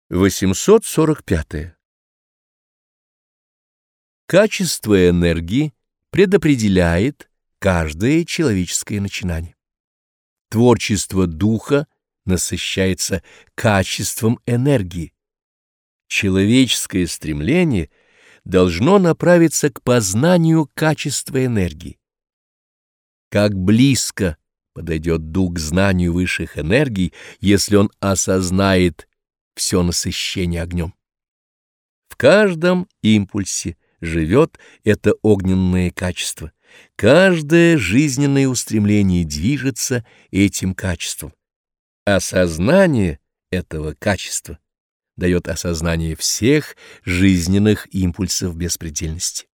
845. Качество энергии предопределяет каждое человеческое начинание. Творчество духа насыщается качеством энергии. Человеческое стремление должно направиться к познанию качества энергии. Как близко подойдет дух к знанию высших энергий, если он осознает все насыщение огнем. В каждом импульсе живет это огненное качество. Каждое жизненное устремление движется этим качеством. Осознание этого качества дает осознание всех жизненных импульсов беспредельности.